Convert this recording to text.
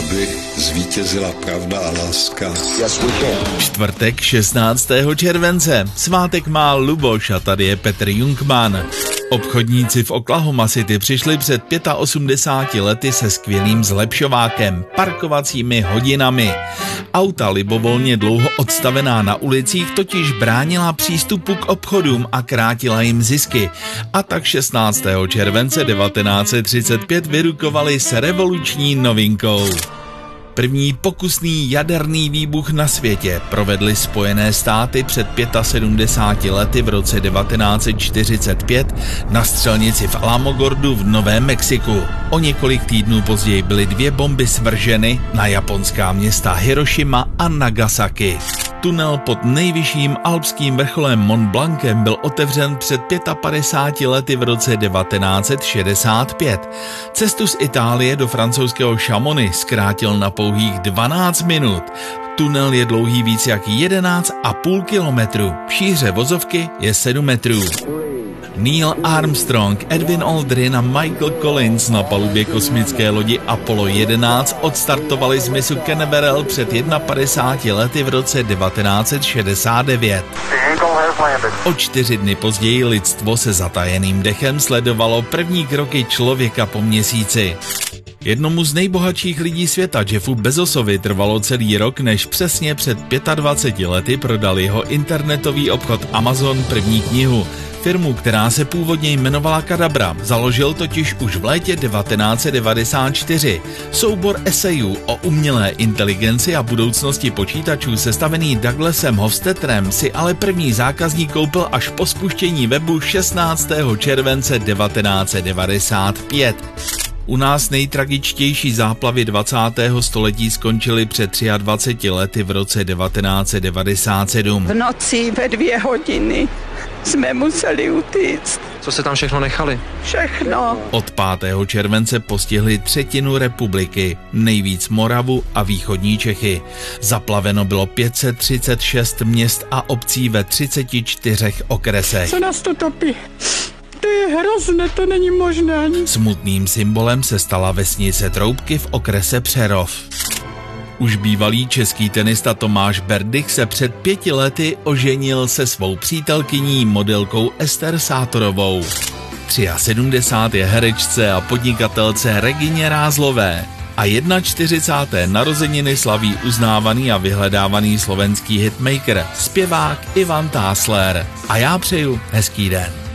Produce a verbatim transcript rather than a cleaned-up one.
aby zvítězila pravda a láska. Čtvrtek šestnáctého července. Svátek má Luboš a tady je Petr Jungmann. Obchodníci v Oklahoma City přišli před osmdesáti pěti lety se skvělým zlepšovákem, parkovacími hodinami. Auta libovolně dlouho odstavená na ulicích totiž bránila přístupu k obchodům a krátila jim zisky. A tak šestnáctého července devatenáct set třicet pět vyrukovali s revoluční novinkou. První pokusný jaderný výbuch na světě provedly Spojené státy před sedmdesáti pěti lety v roce devatenáct set čtyřicet pět na střelnici v Alamogordu v Novém Mexiku. O několik týdnů později byly dvě bomby svrženy na japonská města Hirošima a Nagasaki. Tunel pod nejvyšším alpským vrcholem Mont Blancem byl otevřen před padesáti pěti lety v roce devatenáct set šedesát pět. Cestu z Itálie do francouzského Chamonix zkrátil na pouhých dvanáct minut. Tunel je dlouhý víc jak jedenáct a půl kilometru. Šíře vozovky je sedm metrů. Neil Armstrong, Edwin Aldrin a Michael Collins na palubě kosmické lodi Apollo jedenáct odstartovali z mysu Canaveral před padesáti jedněmi lety v roce devatenáct set šedesát devět. O čtyři dny později lidstvo se zatajeným dechem sledovalo první kroky člověka po měsíci. Jednomu z nejbohatších lidí světa, Jeffu Bezosovi, trvalo celý rok, než přesně před dvaceti pěti lety prodal jeho internetový obchod Amazon první knihu. Firmu, která se původně jmenovala Kadabra, založil totiž už v létě devatenáct set devadesát čtyři. Soubor esejů o umělé inteligenci a budoucnosti počítačů sestavený Douglasem Hofstetterem si ale první zákazník koupil až po spuštění webu šestnáctého července devatenáct set devadesát pět. U nás nejtragičtější záplavy dvacátého století skončily před dvaceti třemi lety v roce devatenáct set devadesát sedm. V noci ve dvě hodiny jsme museli utíct. Co se tam všechno nechali? Všechno. Od pátého července postihli třetinu republiky, nejvíc Moravu a východní Čechy. Zaplaveno bylo pět set třicet šest měst a obcí ve třiceti čtyřech okresech. Co nás to topí? To je hrozné, to není možné ani. Smutným symbolem se stala vesnice Troubky v okrese Přerov. Už bývalý český tenista Tomáš Berdych se před pěti lety oženil se svou přítelkyní modelkou Ester Sátorovou. sedmdesáté tři je herečce a podnikatelce Regině Rázlové a čtyřicáté první narozeniny slaví uznávaný a vyhledávaný slovenský hitmaker, zpěvák Ivan Tásler. A já přeju hezký den.